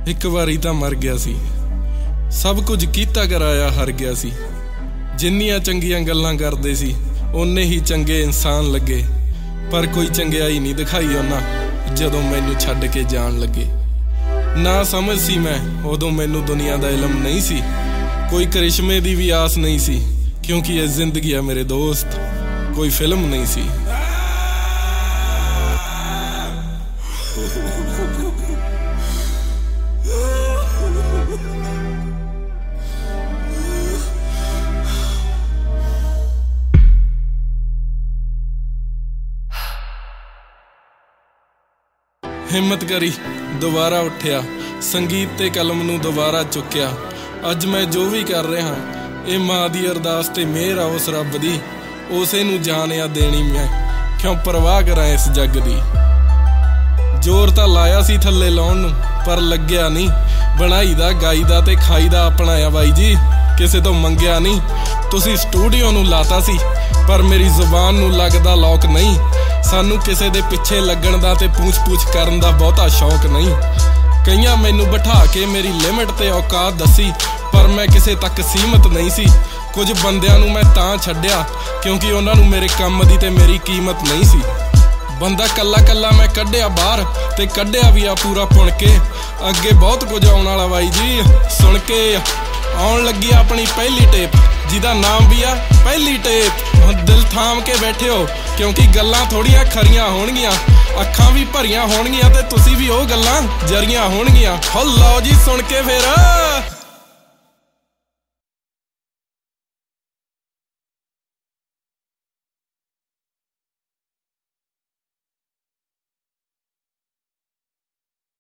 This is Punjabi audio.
ਇੱਕ ਵਾਰੀ ਤਾਂ ਮਰ ਗਿਆ ਸੀ, ਸਭ ਕੁਝ ਕੀਤਾ ਕਰਾਇਆ ਹਰ ਗਿਆ ਸੀ। ਜਿੰਨੀਆਂ ਚੰਗੀਆਂ ਗੱਲਾਂ ਕਰਦੇ ਸੀ ਓਨੇ ਹੀ ਚੰਗੇ ਇਨਸਾਨ ਲੱਗੇ, ਪਰ ਕੋਈ ਚੰਗਿਆਈ ਨਹੀਂ ਦਿਖਾਈ ਉਹਨਾਂ ਜਦੋਂ ਮੈਨੂੰ ਛੱਡ ਕੇ ਜਾਣ ਲੱਗੇ। ਨਾ ਸਮਝ ਸੀ ਮੈਂ ਉਦੋਂ, ਮੈਨੂੰ ਦੁਨੀਆ ਦਾ ਇਲਮ ਨਹੀਂ ਸੀ, ਕੋਈ ਕਰਿਸ਼ਮੇ ਦੀ ਵੀ ਆਸ ਨਹੀਂ ਸੀ, ਕਿਉਂਕਿ ਇਹ ਜ਼ਿੰਦਗੀ ਆ ਮੇਰੇ ਦੋਸਤ, ਕੋਈ ਫਿਲਮ ਨਹੀਂ ਸੀ। ਹਿੰਮਤ ਕਰੀ ਦੁਬਾਰਾ ਉੱਠਿਆ, ਸੰਗੀਤ ਤੇ ਕਲਮ ਨੂੰ ਦੁਬਾਰਾ ਚੁੱਕਿਆ। ਅੱਜ ਮੈਂ ਜੋ ਵੀ ਕਰ ਰਿਹਾ ਇਹ ਮਾਂ ਦੀ ਅਰਦਾਸ ਤੇ ਮਿਹਰ ਆ ਉਸ ਰੱਬ ਦੀ, ਉਸੇ ਨੂੰ ਜਾਨ ਆ ਦੇਣੀ ਮੈਂ, ਕਿਉਂ ਪਰਵਾਹ ਕਰਾਂ ਇਸ ਜੱਗ ਦੀ। ਜ਼ੋਰ ਤਾਂ ਲਾਇਆ ਸੀ ਥੱਲੇ ਲਾਉਣ ਨੂੰ, ਪਰ ਲੱਗਿਆ ਨਹੀਂ। ਬਣਾਈ ਦਾ ਗਾਈ ਦਾ ਤੇ ਖਾਈ ਦਾ ਆਪਣਾ ਆ ਬਾਈ ਜੀ, ਕਿਸੇ ਤੋਂ ਮੰਗਿਆ ਨਹੀਂ। ਤੁਸੀਂ ਸਟੂਡੀਓ ਨੂੰ ਲਾਤਾ ਸੀ, ਪਰ ਮੇਰੀ ਜ਼ੁਬਾਨ ਨੂੰ ਲੱਗਦਾ ਲੋਕ ਨਹੀਂ। ਸਾਨੂੰ ਕਿਸੇ ਦੇ ਪਿੱਛੇ ਲੱਗਣ ਦਾ ਤੇ ਪੂਛ ਕਰਨ ਦਾ ਬਹੁਤਾ ਸ਼ੌਕ ਨਹੀਂ। ਕਈਆਂ ਮੈਨੂੰ ਬਿਠਾ ਕੇ ਮੇਰੀ ਲਿਮਿਟ ਤੇ ਔਕਾਤ ਦੱਸੀ, ਪਰ ਮੈਂ ਕਿਸੇ ਤੱਕ ਸੀਮਤ ਨਹੀਂ ਸੀ। ਕੁਝ ਬੰਦਿਆਂ ਨੂੰ ਮੈਂ ਤਾਂ ਛੱਡਿਆ ਕਿਉਂਕਿ ਉਹਨਾਂ ਨੂੰ ਮੇਰੇ ਕੰਮ ਦੀ ਤੇ ਮੇਰੀ ਕੀਮਤ ਨਹੀਂ ਸੀ। ਬੰਦਾ ਕੱਲਾ ਕੱਲਾ ਮੈਂ ਕੱਢਿਆ ਬਾਹਰ, ਤੇ ਕੱਢਿਆ ਵੀ ਆ ਪੂਰਾ ਪੁਣ ਕੇ। ਅੱਗੇ ਬਹੁਤ ਕੁਝ ਆਉਣ ਵਾਲਾ ਬਾਈ ਜੀ, ਸੁਣ ਕੇ ਆਉਣ ਲੱਗੀ ਆਪਣੀ ਪਹਿਲੀ ਟੇਪ, ਜਿਹਦਾ ਨਾਮ ਵੀ ਆ ਪਹਿਲੀ ਟੇਪ। ਹੁਣ ਦਿਲ ਥਾਮ ਕੇ ਬੈਠਿਓ, ਕਿਉਂਕਿ ਗੱਲਾਂ ਥੋੜੀਆਂ ਖਰੀਆਂ ਹੋਣਗੀਆਂ, ਅੱਖਾਂ ਵੀ ਭਰੀਆਂ ਹੋਣਗੀਆਂ, ਤੇ ਤੁਸੀਂ ਵੀ ਉਹ ਗੱਲਾਂ ਜਰੀਆਂ ਹੋਣਗੀਆਂ। ਹੋ ਲਓ ਜੀ ਸੁਣ ਕੇ ਫਿਰ।